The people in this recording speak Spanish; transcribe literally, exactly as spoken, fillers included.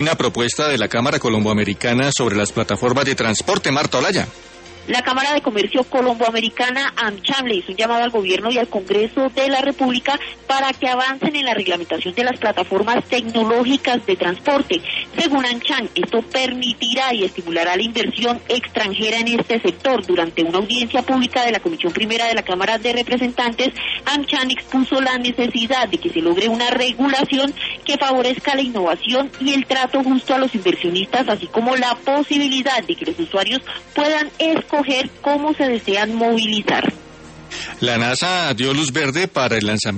Una propuesta de la Cámara Colomboamericana sobre las plataformas de transporte. Marta Olaya. La Cámara de Comercio Colomboamericana, AmCham, le hizo un llamado al Gobierno y al Congreso de la República para que avancen en la reglamentación de las plataformas tecnológicas de transporte. Según AmCham, esto permitirá y estimulará la inversión extranjera en este sector. Durante una audiencia pública de la Comisión Primera de la Cámara de Representantes, AmCham expuso la necesidad de que se logre una regulación que favorezca la innovación y el trato justo a los inversionistas, así como la posibilidad de que los usuarios puedan escoger cómo se desean movilizar. La NASA dio luz verde para el lanzamiento